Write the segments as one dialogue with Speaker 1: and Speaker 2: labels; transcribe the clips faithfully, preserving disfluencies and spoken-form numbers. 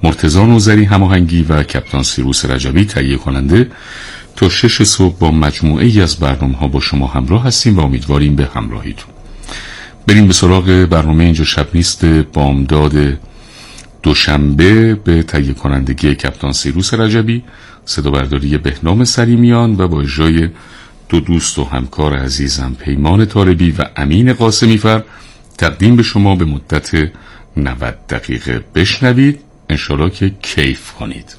Speaker 1: مرتضی نوذری هماهنگی و کپتان سیروس رجبی تهیه کننده، تا شش صبح با مجموعه ای از برنامه‌ها با شما همراه هستیم و امیدواریم به همراهیتون. بریم به سراغ برنامه اینجا شب نیست بامداد دوشنبه به تهیه کنندگی کپتان سیروس رجبی، صدا برداری بهنام سلیمیان و با اجرای دو دوست و همکار عزیزم پیمان طالبی و امین قاسمی فر تقدیم به شما به مدت نود دقیقه. بشنوید، انشالله که کیف کنید.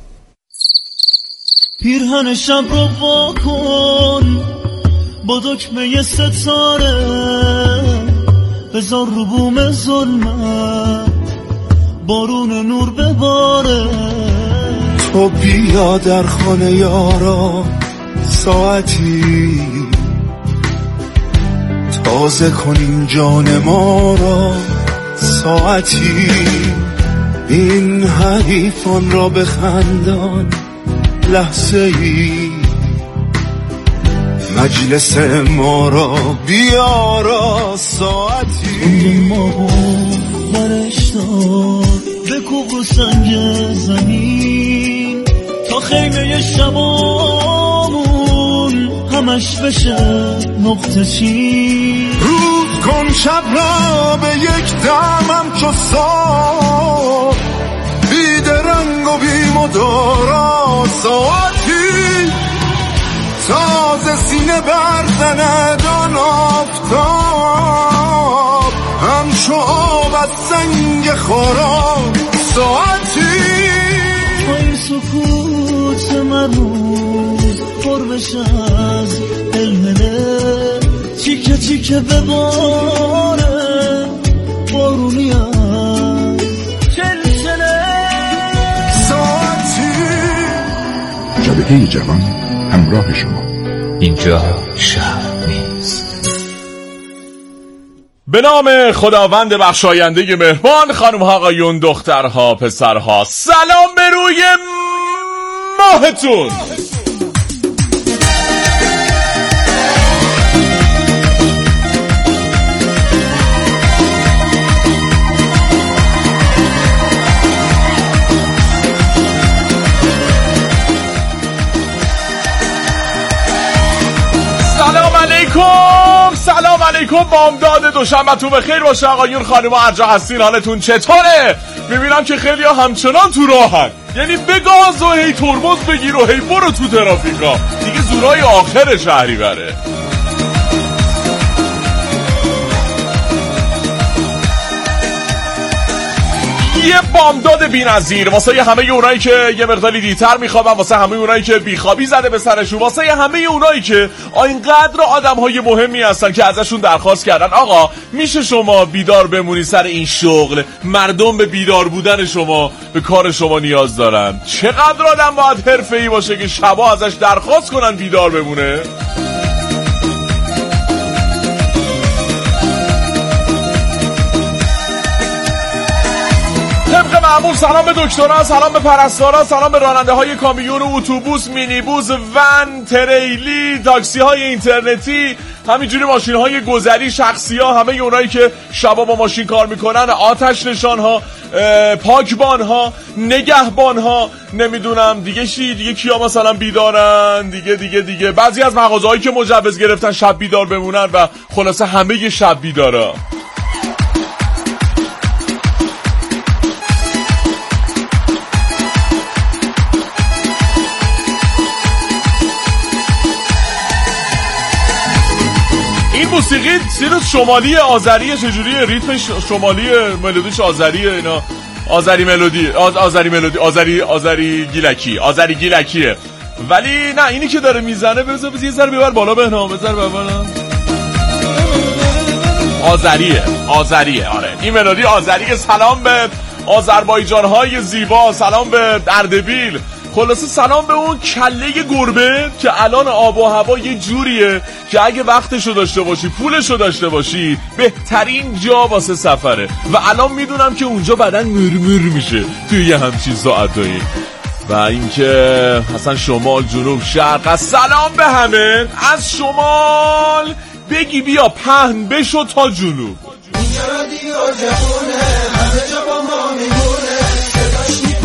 Speaker 2: پیرهن شب رو واکن با دکمه ستاره، بذار رو بوم ظلمت بارون نور بباره.
Speaker 3: تو بیا در خانه یارا ساعتی، تازه کنیم جان ما را ساعتی. این حریفان را بخندان لحظه ای، مجلس ما را بیارا ساعتی.
Speaker 2: اون ما بود برش دار بکوب رو سنگ زمین، تا خیمه شبامون همش بشه نقطه چین.
Speaker 3: روز کن شب را به یک دمم چو سار، بی درنگ و بی مدارا ساعتی. تازه سینه بردند آن آفتاب، همچو آب از سنگ خارا ساعتی.
Speaker 2: با این سکوت مرموز پر بشه از الهله، چیکه چیکه بباره بارونی از چلچله
Speaker 3: ساعتی.
Speaker 4: شبکه جوان همراه شما.
Speaker 5: اینجا شب نیست.
Speaker 6: به نام خداوند بخشاینده مهربان، خانم ها آقایون، دخترها پسرها، سلام به روی ماهتون. سلام علیکم، سلام علیکم. بامداد دوشنبه‌تون بخیر باشه آقایون خانوما، هر جا هستین حالتون چطوره؟ میبینم که خیلی ها همچنان تو راهن، یعنی بگاز و هی ترمز بگیر و هی برو تو ترافیکا، دیگه زورای آخر شهری بره. یه بامداد بی‌نظیر واسه همه اونایی که یه مقداری دیرتر میخوابن، واسه همه اونایی که بیخوابی زده به سرشون، واسه همه اونایی که اینقدر آدم‌های مهمی هستن که ازشون درخواست کردن آقا میشه شما بیدار بمونی سر این شغل، مردم به بیدار بودن شما، به کار شما نیاز دارن. چقدر آدم باید حرفه‌ای باشه که شبا ازش درخواست کنن بیدار بمونه؟ طبق معمول سلام به دکتران، سلام به پرستاران، سلام به راننده های کامیون و اتوبوس، مینیبوس، ون، تریلی، تاکسی های اینترنتی، همینجوری ماشین های گذری، شخصی ها، همه اونایی که شبا با ماشین کار میکنن، آتش نشان ها، پاکبان ها، نگهبان ها، نمیدونم دیگه چی دیگه، کیا مثلا بیدارن دیگه دیگه دیگه بعضی از مغازه هایی که مجوز گرفتن شب بیدار بمونن و خلاصه همه شب بیدارا. موسیقی سیروس شمالی آذریه، چجوریه ریتمش؟ شمالی ملودیش آذریه، اینا آذری ملودی، آز آذری ملودی، آذری آذری گیلکی، آذری گیلکیه. ولی نه اینی که داره میزنه بذار بذار یه ذره ببر بالا بهنام، بذار بالا. آذریه، آذریه، آره این ملودی آذریه. سلام به آذربایجان‌های زیبا، سلام به اردبیل، خلاصه سلام به اون کله گربه که الان آب و هوا یه جوریه که اگه وقتشو داشته باشی، پولشو داشته باشی، بهترین جا واسه سفره. و الان میدونم که اونجا بدن مرمر میشه توی یه همچین ساعتایی. و اینکه اصلا شمال، جنوب، شرق، سلام به همه از شمال بگی بیا پهن بشو تا جنوب. اینجا رادیو جوونه، همه جا با ما میمونه، صداش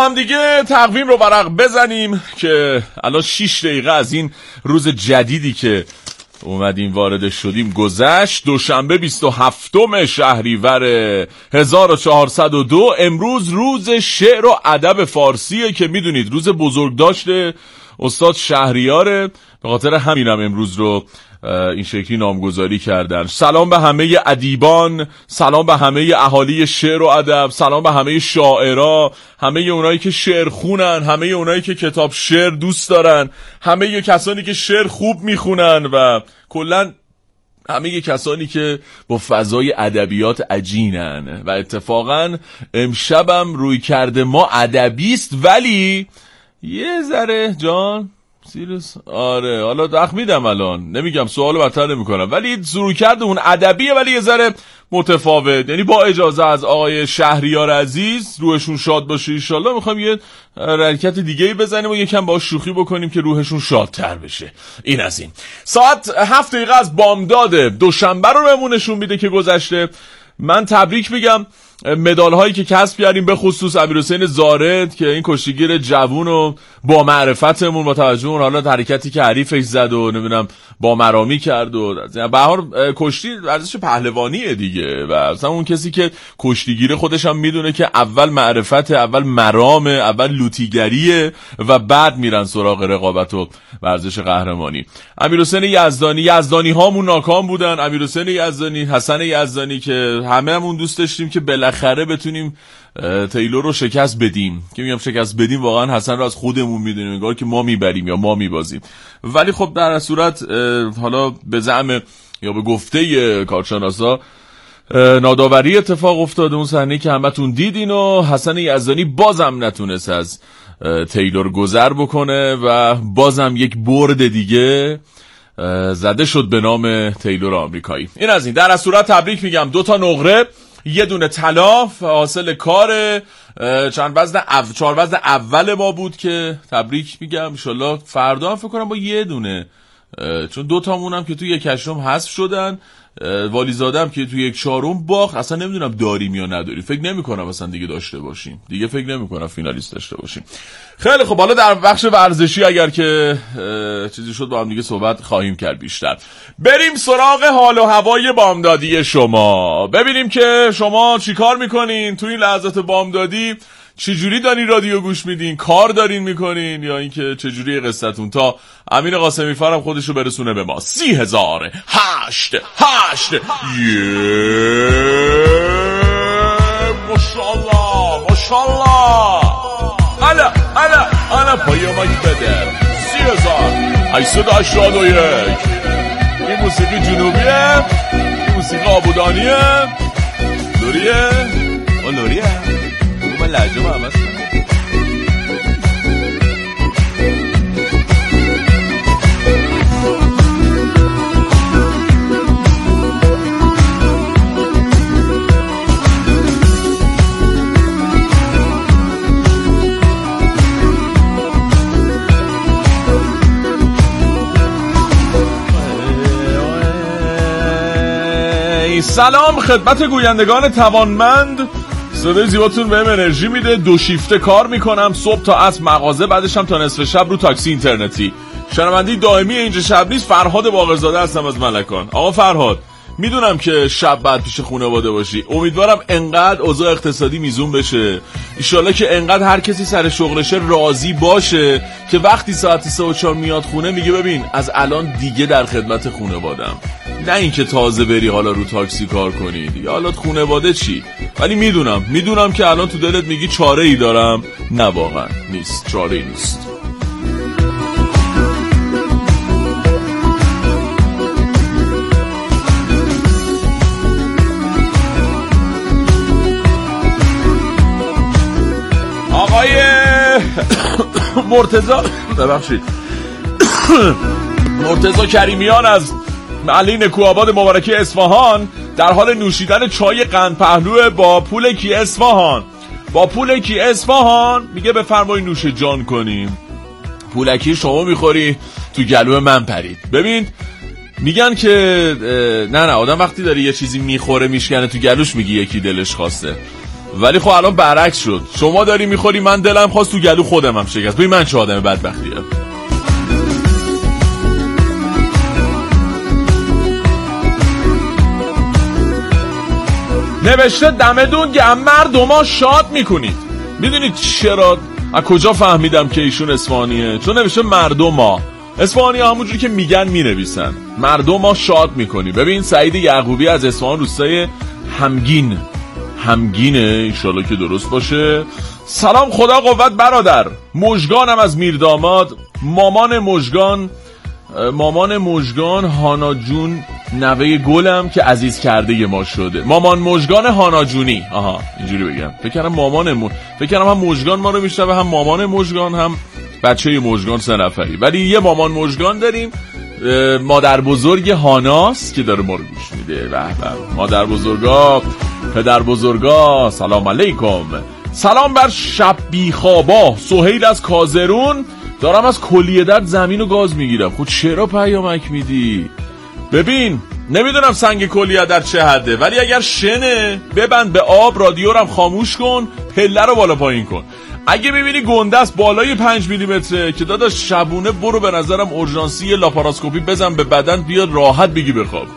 Speaker 6: با هم دیگه تقویم رو ورق بزنیم که الان شش دقیقه از این روز جدیدی که اومدیم وارد شدیم گذشت. دوشنبه بیست و هفتم شهریور هزار و چهارصد و دو. امروز روز شعر و ادب فارسیه که میدونید روز بزرگ داشته استاد شهریاره، به خاطر همینم امروز رو این شکلی نامگذاری کردن. سلام به همه ادیبان، سلام به همه اهالی شعر و ادب، سلام به همه شاعرها، همه اونایی که شعر خونن، همه اونایی که کتاب شعر دوست دارن، همه کسانی که شعر خوب میخونن و کلاً همه کسانی که با فضای ادبیات عجینن. و اتفاقاً امشبم روی کرده ما ادبیست، ولی یه ذره جان سیریس آره حالا دخ میدم الان نمیگم سوالو برتر نمیکنم، ولی شروع کرده اون ادبیه ولی یه ذره متفاوت. یعنی با اجازه از آقای شهریار عزیز، روحشون شاد باشه ان شاء الله، میخوام یه حرکت دیگه‌ای بزنیم و یکم باهاش شوخی بکنیم که روحشون شادتر بشه. این از این. ساعت هفت دقیقه از بامداد دوشنبه رو بهمون نشون میده که گذشته. من تبریک میگم مدال هایی که کسب کردیم، به خصوص امیرحسین زارد که این کشتیگیر جوون و با معرفتمون با توجه اون حالا حرکتی که حریفش زد و نمیدونم با مرامی کرد و به هر کشتی ورزش پهلوانیه دیگه و اصلا اون کسی که کشتیگیر خودش هم میدونه که اول معرفت، اول مرام، اول لوتیگریه و بعد میرن سراغ رقابت و ورزش قهرمانی. امیرحسین یزدانی، یزدانی هامون ناکام بودن. امیرحسین یزدانی، حسن یزدانی که همه‌مون دوست داشتیم که بالاخره بتونیم تیلور رو شکست بدیم. که میگم شکست بدیم واقعا حسن رو از خودمون میدونیم، انگار که ما میبریم یا ما میبازیم، ولی خب در صورت حالا به زعم یا به گفته کارشناسا ناداوری اتفاق افتاده اون صحنه که همتون دیدین و حسن یزدانی بازم نتونست از تیلور گذر بکنه و بازم یک برد دیگه زده شد به نام تیلور آمریکایی. این از این. در صورت تبریک میگم، دو تا نقره، یه دونه طلا حاصل کار چند وزن او... چهار وزن اول ما بود که تبریک میگم. ان شاءالله فردا هم فکر کنم با یه دونه، چون دو تامون هم که توی یک هشتم حذف شدن، والیزاده هم که توی یک چهارم باخت. اصلا نمیدونم داریم یا نداریم، فکر نمی کنم اصلا دیگه داشته باشیم، دیگه فکر نمی کنم فینالیست داشته باشیم. خیلی خب، حالا در بخش ورزشی اگر که چیزی شد با هم دیگه صحبت خواهیم کرد بیشتر. بریم سراغ حال و هوای بامدادی شما، ببینیم که شما چی کار میکنین تو این لحظات بامدادی، چجوری دارین رادیو گوش میدین، کار دارین میکنین، یا اینکه چجوری قصتون، تا امین قاسمی فرم خودشو برسونه به ما. سی هزار هشت هشت یه ماشالله ماشالله الا الا الا پیامک بده. سی هزار هشتصد و هشتاد و یک. این موسیقی جنوبیه، این موسیقی آبودانیه، لوریه و لوریه. من لحجه ما عوض کنم. سلام خدمت گویندگان توانمند، صدای زیباتون بهم انرژی میده. دو شیفته کار میکنم، صبح تا عصر مغازه، بعدش هم تا نصف شب رو تاکسی اینترنتی. شنوندی دائمی اینجا شب نیست. فرهاد باقرزاده هستم از ملکان. آقا فرهاد، میدونم که شب بعد پیش خانواده باشی، امیدوارم انقدر اوضاع اقتصادی میزون بشه، ایشالله که انقدر هر کسی سر شغلشه راضی باشه که وقتی ساعت سه و چهار میاد خونه میگه ببین از الان دیگه در خدمت خانوادم، نه اینکه تازه بری حالا رو تاکسی کار کنی دیگه، حالا خانواده چی. ولی میدونم میدونم که الان تو دلت میگی چاره ای دارم، نه واقعا نیست، چاره ای نیست. آقای مرتضی ببخشید مرتضی کریمیان از محله نکوآباد مبارکی اصفهان در حال نوشیدن چای قند پهلو با پول کی اصفهان. با پول کی اصفهان میگه بفرمایید نوش جان کنیم. پولکی شما میخوری تو گلو من پرید. ببین میگن که نه نه آدم وقتی داره یه چیزی میخوره میشکنه تو گلوش میگی یکی دلش خواسته، ولی خب الان برعکس شد، شما داری میخوری من دلم خواست تو گلو خودم هم شکست. ببین من چه آدم بدبختیم. نوشته دمدون گرم مردما شاد میکنید. میدونید چرا؟ از کجا فهمیدم که ایشون اصفهانیه؟ چون نوشته مردما. اصفهانی ها همونجوری که میگن مینویسن، مردما شاد میکنی. ببین سعید یعقوبی از اصفهان، روستای همگین همگینه، انشالله که درست باشه. سلام، خدا قوت برادر. مژگانم از میرداماد، مامان مژگان مامان مژگان هانا جون نوه گلم که عزیز کرده ما شده. مامان مژگان هانا جونی. آها اینجوری بگم. فکر کردم مامان م... فکر کردم هم مژگان ما رو میشنوه، هم مامان مژگان، هم بچه مژگان، سه نفری. ولی یه مامان مژگان داریم، مادر بزرگ هاناست که داره ما رو گوش میده. به به مادر بزرگا، پدر بزرگا، سلام علیکم. سلام بر شب بی خوابا. سهیل از کازرون. دارم از کلیه درد زمین و گاز میگیرم. خود چرا پیامک میدی؟ ببین نمیدونم سنگ کلیه در چه حده، ولی اگر شنه ببند به آب، رادیورم خاموش کن، پله رو بالا پایین کن. اگه ببینی گنده است بالای پنج میلیمتره که داداش شبونه برو به نظرم اورژانسی لاپاراسکوپی بزن به بدن، بیاد راحت بگی بخواب.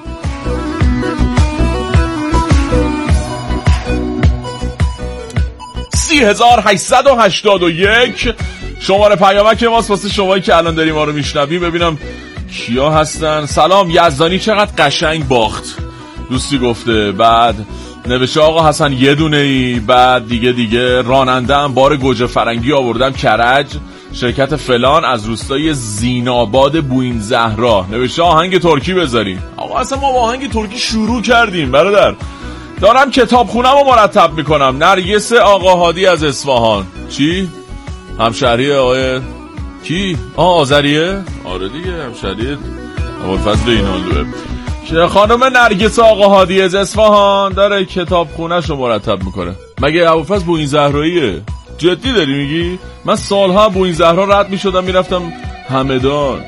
Speaker 6: سی هزار هشتصد و هشتاد و یک شماره پیامک ماست واسه شمایی که الان داریم ما رو میشنویم. ببینم کیا هستن. سلام، یزدانی چقدر قشنگ باخت دوستی گفته. بعد نوشته آقا حسن یه دونه ای. بعد دیگه دیگه راننده‌ام بار گوجه فرنگی آوردم کرج، شرکت فلان از روستای زیناباد بوین زهرا. نوشته آهنگ ترکی بذاریم. آقا اصلا ما با آهنگ ترکی شروع کردیم برادر. دارم کتابخونم رو مرتب میکنم. نرگس آقا هادی از اصفهان. چی؟ همشهری آقای کی؟ آه آذریه؟ آره دیگه همشهری ابوالفضل اینالوه. که خانم نرگس آقا هادی از اصفهان داره کتابخونه‌شو مرتب میکنه. مگه ابوالفضل بوین زهراییه؟ جدی داری میگی؟ من سالها بوین زهرا رد میشدم میرفتم همدان،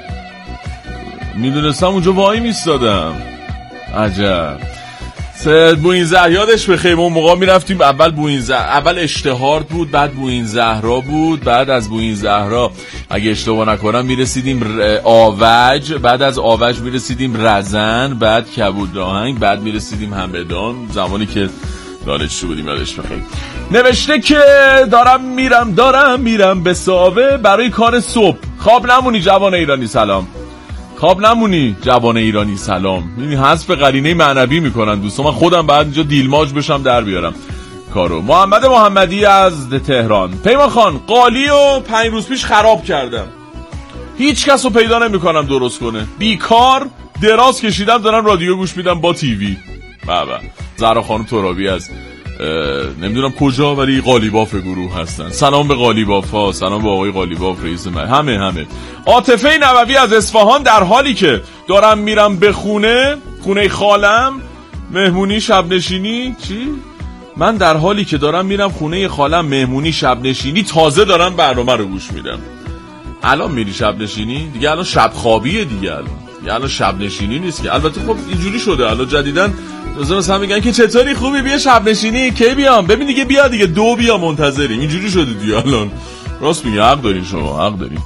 Speaker 6: میدونستم اونجا وای میستادم. عجب. سید بوین زهرا یادش بخیر، اون موقع میرفتیم اول بوین زهرا، اول اشتهارد بود، بعد بوین زهرا بود، بعد از بوین زهرا اگه اشتباه نکنم میرسیدیم آوج، بعد از آوج میرسیدیم رزن، بعد کبود راهنگ، بعد میرسیدیم همدان، زمانی که دانشجو بودیم یادش بخیر. نوشته که دارم میرم دارم میرم به ساوه برای کار صبح. خواب نمونی جوان ایرانی سلام. خواب نمونی جوان ایرانی سلام. یعنی حذف قرینه معنوی میکنن دوستان. من خودم بعد اینجا دیلماج بشم در بیارم کارو. محمد محمدی از تهران. پیمان خان قالی و پنج روز پیش خراب کردم، هیچ کس رو پیدا نمیکنم درست کنه، بیکار دراز کشیدم دارم رادیو گوش میدم با تیوی. بابا زهرا خانم ترابی از نمیدونم کجا ولی قالیباف گروه هستن. سلام به قالیباف ها، سلام به آقای قالیباف رئیس من، همه همه. عاطفه نووی از اصفهان. در حالی که دارم میرم به خونه خونه خالم مهمونی شب نشینی. چی؟ من در حالی که دارم میرم خونه خالم مهمونی شب نشینی، تازه دارم برنامه رو گوش میدم. الان میری شب نشینی دیگه؟ الان شب خوابیه دیگه، الان دیگه الان شب نشینی نیست که. البته خب اینجوری شده الان جدیدن روزا مثلا میگن که چطوری خوبی بیا شب نشینی، کی بیام؟ ببین دیگه بیا دیگه، دو بیا منتظریم. اینجوری شده دیگه الان. راست میگه، حق دارین شما، حق دارین.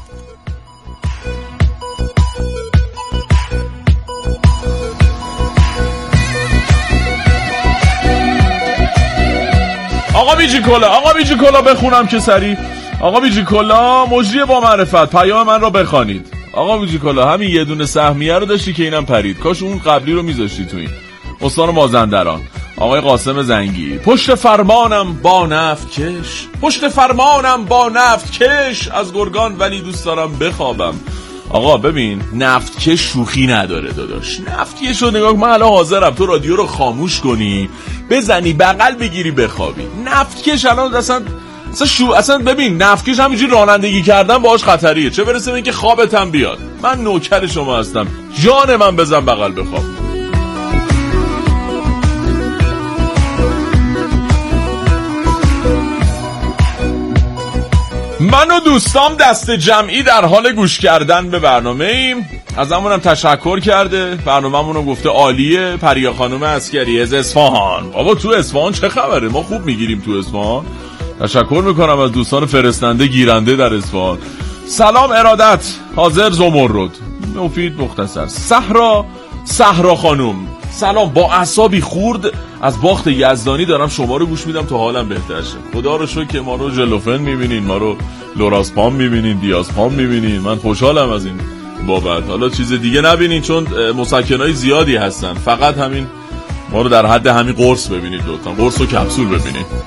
Speaker 6: آقا بیجی کلا، آقا بیجی کلا بخونم که سری. آقا بیجی کلا مجری با معرفت، پیام من رو بخوانید. آقا بیجی کلا همین یه دونه سهمیه رو داشتی که اینم پرید، کاش اون قبلی رو میذاشتی تو این. استان مازندران آقای قاسم زنگی. پشت فرمانم با نفت کش، پشت فرمانم با نفت کش، از گرگان ولی دوست دارم بخوابم. آقا ببین نفت کش شوخی نداره داداش. نفت کش رو نگاه، من الان حاضرم تو رادیو رو خاموش کنی بزنی بغل بگیری بخوابی. نفت کش الان اصلا اصلا شو اصلا ببین نفت کش همینجوری رانندگی کردن باهاش خطریه، چه برسه به اینکه خوابت هم بیاد. من نوکر شما هستم، جان من بزن بغل بخواب. من و دوستام دست جمعی در حال گوش کردن به برنامه ایم. از همونم تشکر کرده، برنامه همونو گفته عالیه. پریا خانوم عسکری از اصفهان. بابا تو اصفهان چه خبره؟ ما خوب میگیریم تو اصفهان. تشکر میکنم از دوستان فرستنده گیرنده در اصفهان. سلام ارادت حاضر زمرد مفید مختصر. صحرا صحرا خانوم سلام، با اعصابی خورد از باخت یزدانی دارم شما رو گوش میدم تا حالم بهتر شه. خدا رو شکر که ما رو جلوفن میبینین، ما رو لوراسپام میبینین، دیازپام میبینین. من خوشحالم از این بابت. حالا چیز دیگه نبینین چون مسکنای زیادی هستن، فقط همین ما رو در حد همین قرص ببینید لطفا، قرص و کپسول ببینید.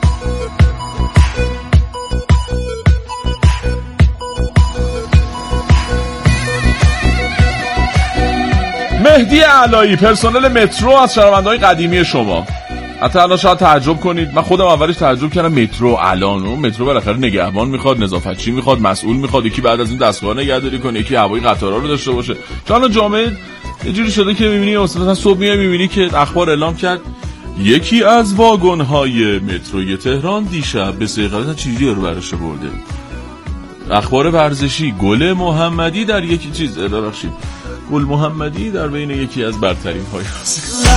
Speaker 6: مهدی علایی پرسنل مترو از شنونده‌های قدیمی شما. حتی الان شاید تعجب کنید، من خودم اولش تعجب کردم مترو الان و مترو بالاخره نگهبان میخواد، نظافتچی میخواد، مسئول میخواد، یکی بعد از این دستگاه نگهداری کنه، یکی هوای قطارها رو داشته باشه. چون جامعه یه جوری شده که میبینی مثلا صبح میای میبینی که اخبار اعلام کرد یکی از واگن‌های متروی تهران دیشب به سیقلت چیزی رو برش برده. اخبار ورزشی، گل محمدی در یکی چیز ببخشید گل محمدی در بین یکی از برترین های هست.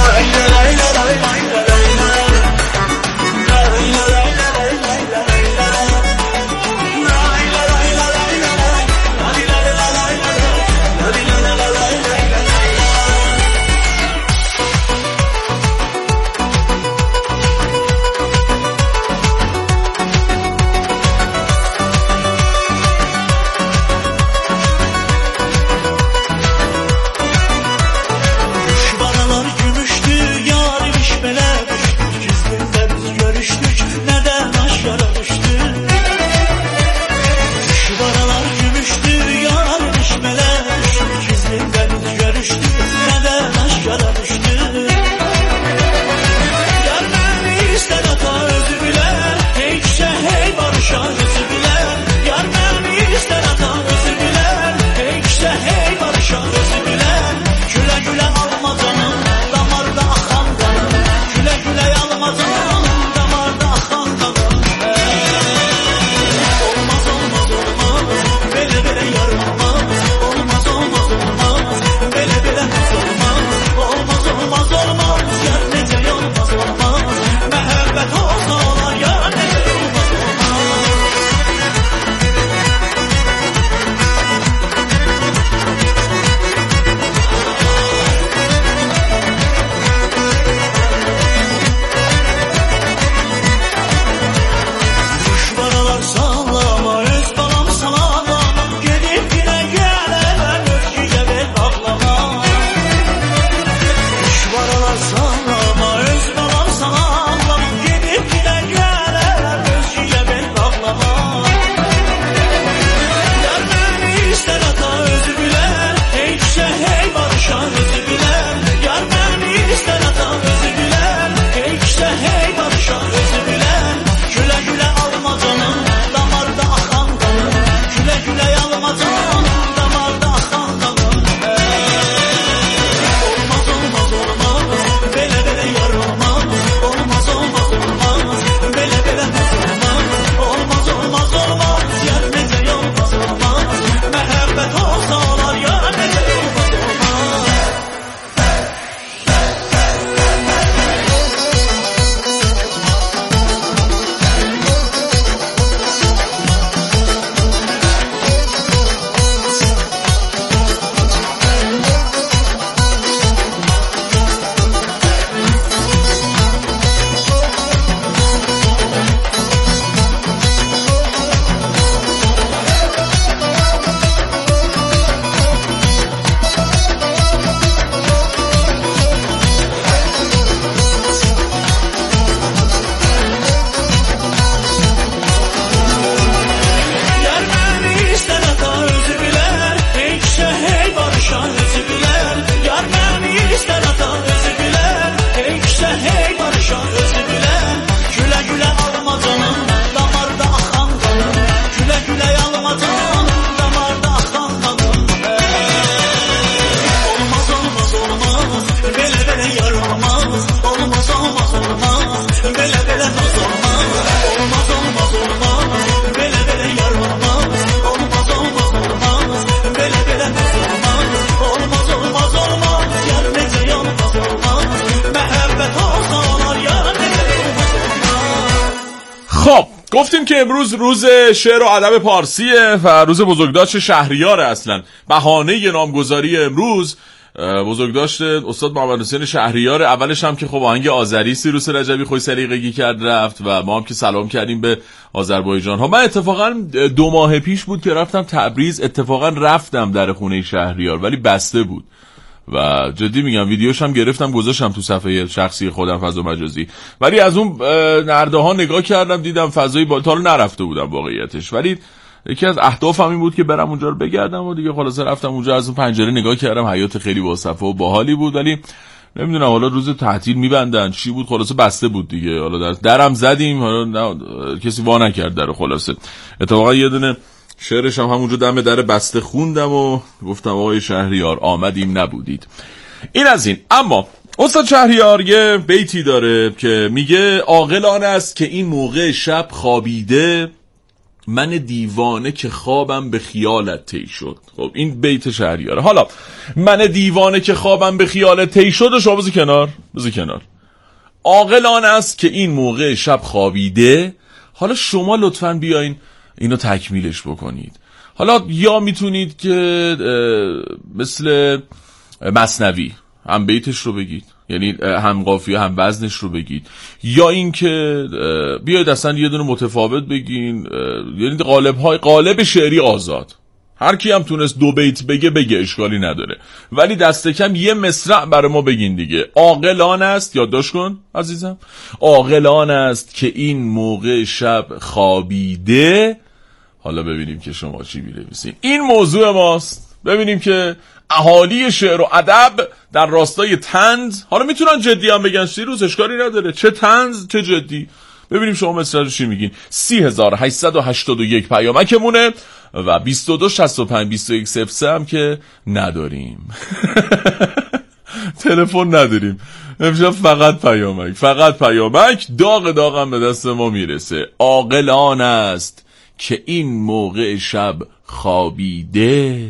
Speaker 6: گفتیم که امروز روز شعر و ادب پارسیه و روز بزرگداشت شهریار. اصلا بهانه نامگذاری امروز بزرگداشت استاد محمد حسین شهریار. اولش هم که خب آهنگ آذری سیروس رجبی خوش سلیقگی کرد رفت و ما هم که سلام کردیم به آذربایجان ها. من اتفاقا دو ماه پیش بود که رفتم تبریز، اتفاقا رفتم در خونه شهریار ولی بسته بود و جدی میگم ویدیوش هم گرفتم گذاشتم تو صفحه شخصی خودم فضا مجازی، ولی از اون نرده ها نگاه کردم دیدم فضای بالا، تا نرفته بودم واقعیتش، ولی یکی از اهدافم این بود که برم اونجا رو بگردم و دیگه خلاصه رفتم اونجا. از اون پنجره نگاه کردم، حیات خیلی باصفا و باحالی بود، ولی نمیدونم حالا روز تعطیل میبندن چی بود، خلاصه بسته بود دیگه. حالا در درم زدیم، حالا نه کسی وا نکرد در. خلاصه اتفاقا یه دونه شعرش هم همونجا دم در بسته خوندم و گفتم آقای شهریار آمدیم نبودید. این از این. اما استاد شهریار یه بیتی داره که میگه عاقلانه است که این موقع شب خوابیده، من دیوانه که خوابم به خیالت طی شد. خب این بیت شهریاره. حالا من دیوانه که خوابم به خیالت طی شد و شما بذار کنار، بذار کنار. عاقلانه است که این موقع شب خوابیده. حالا شما لطفاً بیاین اینو تکمیلش بکنید. حالا یا میتونید که مثل مثنوی هم بیتش رو بگید، یعنی هم قافیه هم وزنش رو بگید، یا این که بیاید اصلا یه دونه متفاوت بگین، یعنی قالب های قالب شعری آزاد. هر کی هم تونست دو بیت بگه بگه، اشکالی نداره، ولی دست کم یه مصرع برای ما بگین دیگه. عاقلانه است، یادداشت کن عزیزم، عاقلانه است که این موقع شب خوابیده. حالا ببینیم که شما چی می‌نویسین. این موضوع ماست. ببینیم که اهالی شعر و ادب در راستای طنز، حالا میتونن جدی هم بگن، سیروس اشکالی نداره، چه طنز چه جدی. ببینیم شما مصرع رو چی میگین. سی هزار و هشتصد و هشتاد و یک پیامکمونه و بیست و دو شصت و پنج بیست و یک صفر سه هم که نداریم. تلفن نداریم امشب، فقط پیامک، فقط پیامک. داغ داغم به دست ما میرسه. عاقلانه است که این موقع شب خوابیده.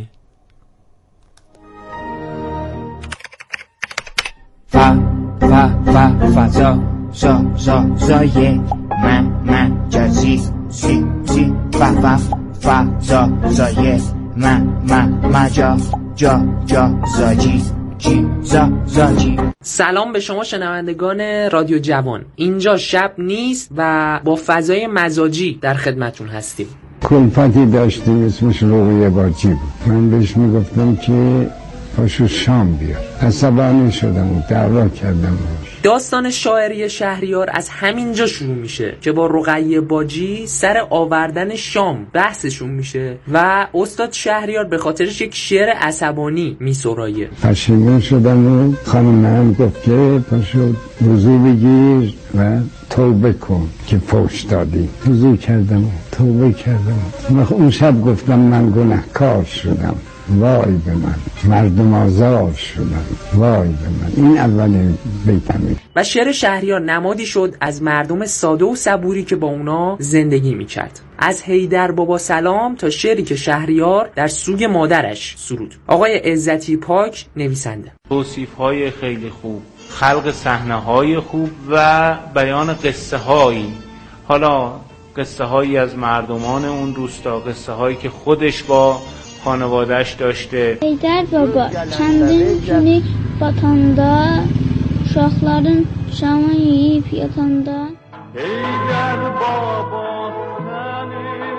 Speaker 7: ف ف ف فضا زا زا زای من من جازی سی سی ف ف فضا زای من من مجا جا جا زاجی جی زا زاجی.
Speaker 8: سلام به شما شنوندگان رادیو جوان. اینجا شب نیست و با فضای مزاجی در خدمتون هستیم.
Speaker 9: کلفتی داشتیم اسمش روغی باجی بود. من بهش میگفتم که پاشو شام بیار. عصبانی شدم و دعوا کردم باش.
Speaker 8: داستان شاعری شهریار از همینجا شروع میشه که با رقیه باجی سر آوردن شام بحثشون میشه و استاد شهریار به خاطرش یک شعر عصبانی میسرایه.
Speaker 9: پشیمون شدم و خانم هم گفت که پاشو وضو بگیر و توبه کن که فوش دادی. وضو کردم و توبه کردم. من اون شب گفتم من گناهکار شدم، وای به من، مردم آزار شدن، وای به من. این اولین بیتمه.
Speaker 8: و شعر شهریار نمادی شد از مردم ساده و صبوری که با اونا زندگی میکرد. از حیدر بابا سلام تا شعری که شهریار در سوگ مادرش سرود. آقای عزتی پاک نویسنده.
Speaker 10: توصیف‌های خیلی خوب، خلق صحنه‌های خوب و بیان قصه‌هایی. حالا قصه‌هایی از مردمان اون روستا، قصه‌هایی که خودش با خانواده‌اش داشته.
Speaker 11: Heydər baba, kəndin günü batanda, uşaqların şamı yeyib yatanda.
Speaker 3: Heydər baba, sənin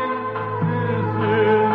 Speaker 3: üzün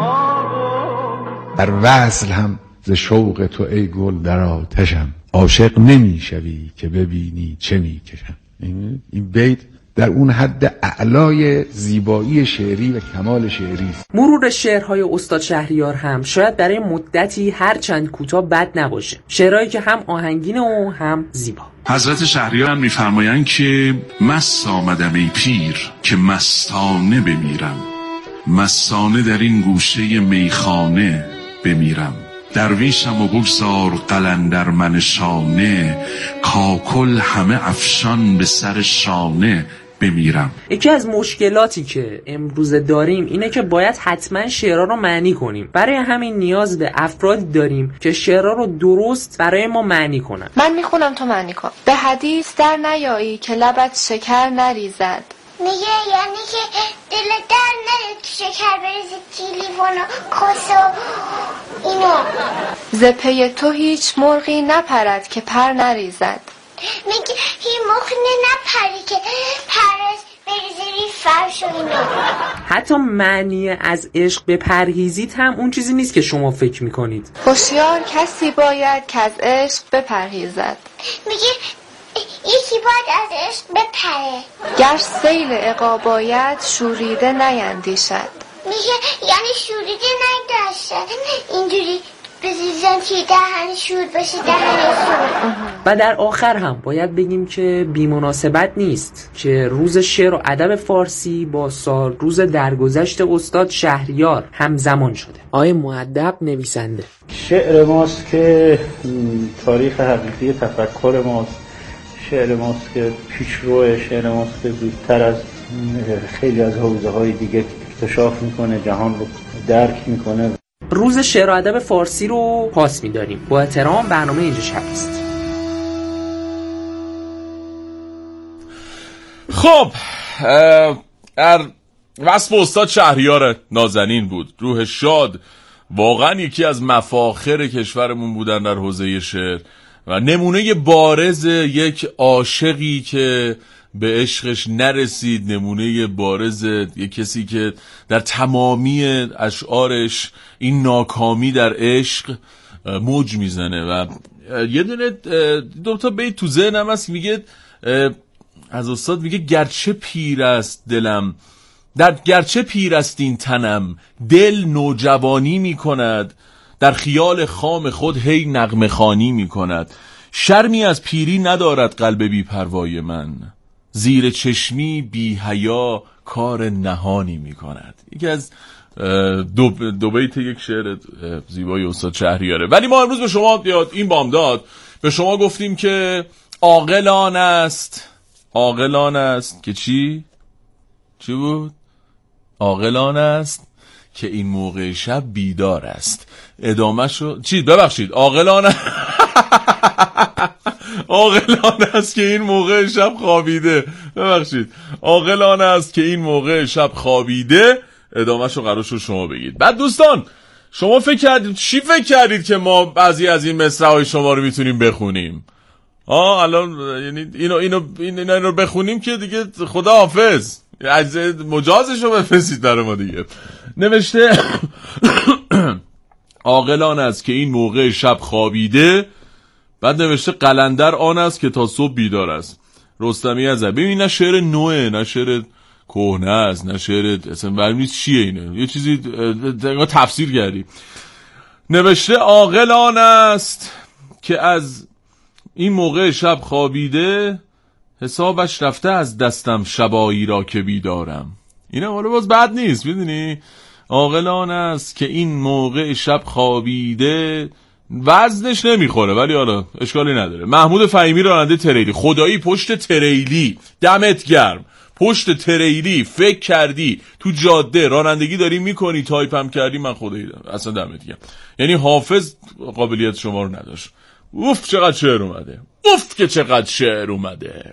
Speaker 3: ağır.
Speaker 4: در وصل هم ز شوق تو ای گل در آتشم، عاشق نمیشوی که ببینی چه میکشم. این بیت در اون حد اعلای زیبایی شعری و کمال شعری است.
Speaker 8: مرور شعرهای استاد شهریار هم شاید برای مدتی هر چند کوتاه بد نباشه. شعرهایی که هم آهنگین و هم زیبا.
Speaker 1: حضرت شهریار میفرمایند که مست آمدم ای پیر که مستانه بمیرم، مستانه در این گوشه میخانه بمیرم. درویشم و بگذار قلندر من شانه، کاکل همه افشان به سر شانه بمیرم.
Speaker 8: یکی از مشکلاتی که امروز داریم اینه که باید حتما شعرها رو معنی کنیم. برای همین نیاز به افرادی داریم که شعرها رو درست برای ما معنی کنن.
Speaker 12: من میخونم تو معنی کن. به حدیث در نیایی که لبت شکر نریزد، میگه یعنی که دل در نره تو شکر بریزی تیلیفون و کاس و اینا.
Speaker 13: ز پی تو هیچ مرغی نپرد که پر نریزد.
Speaker 12: میگه هیچ مرغی نپری که پرش بریزی ری فرش و اینا.
Speaker 8: حتی معنی از عشق به پرهیزید هم اون چیزی نیست که شما فکر میکنید.
Speaker 13: هوشیار کسی باید که از عشق بپرهیزد.
Speaker 12: میگه یکی باید از عشق بپره.
Speaker 13: گر سیل عقاب آید شوریده نیندیشد.
Speaker 12: میگه یعنی شوریده نداشته اینجوری بزیزن توی دهن شور باشه دهن شور.
Speaker 8: و در آخر هم باید بگیم که بی‌مناسبت نیست که روز شعر و ادب فارسی با سال روز درگذشت استاد شهریار همزمان شده. آقای مؤدب نویسنده.
Speaker 10: شعر ماست که تاریخ حقیقی تفکر ماست، شعر ماست که پیشرو، شعر ماست که زودتر از خیلی از حوزه های دیگه اکتشاف میکنه، جهان رو درک میکنه.
Speaker 8: روز شعر و ادب فارسی رو پاس می‌داریم. با احترام، برنامه اینجا شب است.
Speaker 6: خب در وصف استاد شهریار نازنین بود. روح شاد، واقعا یکی از مفاخر کشورمون بودن در حوزه شعر و نمونه بارز یک عاشقی که به عشقش نرسید، نمونه بارز یک کسی که در تمامی اشعارش این ناکامی در عشق موج میزنه. و یه دونه دو تا بیت تو ذهنم هست، میگه از استاد، میگه گرچه پیر است دلم، در گرچه پیر است این تنم، دل نوجوانی میکند، در خیال خام خود هی نغمه خوانی میکند. شرمی از پیری ندارد قلب بی پروای من، زیر چشمی بی حیا کار نهانی میکند. یکی از دو, دو بیت یک شعر زیبای استاد شهریاره. ولی ما امروز به شما یاد این بامداد به شما گفتیم که عاقلان است، عاقلان است که چی؟ چی بود؟ عاقلان است که این موقع شب بیدار است. ادامه شو چی؟ ببخشید، عاقلان عاقلان است که این موقع شب خوابیده. ببخشید، عاقلان است که این موقع شب خوابیده. ادامهشو قرار شد شما بگید. بعد دوستان، شما فکر کردید چی فکر کردید که ما بعضی از این مصرع‌های شما رو میتونیم بخونیم؟ آه الان یعنی اینو اینو اینو اینو بخونیم که دیگه خدا حافظ، از مجازشو بفرستید برای ما دیگه. نوشته عاقلان است که این موقع شب خوابیده. بعد نوشته قلندر آن است که تا صبح بیدار است. رستمی از ببین، نه شعر نوعه، نه شعر کهنه است، نه شعر اصلا برمی نیست چیه اینه، یه چیزی تفسیر کردی. نوشته عاقلان است که از این موقع شب خوابیده، حسابش رفته از دستم شبایی را که بیدارم. اینه حالا باز بد نیست، میدونی. عاقلان است که این موقع شب خوابیده، وزنش نمیخوره ولی حالا اشکالی نداره. محمود فهیمی راننده تریلی، خدایی پشت تریلی دمت گرم، پشت تریلی فکر کردی تو جاده رانندگی داری میکنی، تایپ هم کردی، من خدایی اصلا دمت گرم. یعنی حافظ قابلیت شما رو نداشت. اوف چقدر شعر اومده، اوف که چقدر شعر اومده.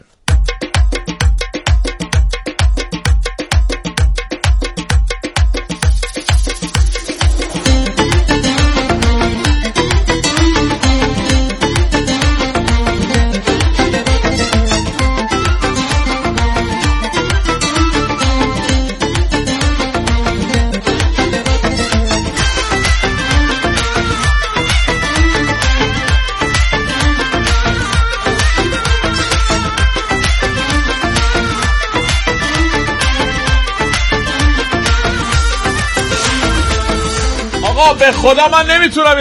Speaker 6: به خدا من نمیتونم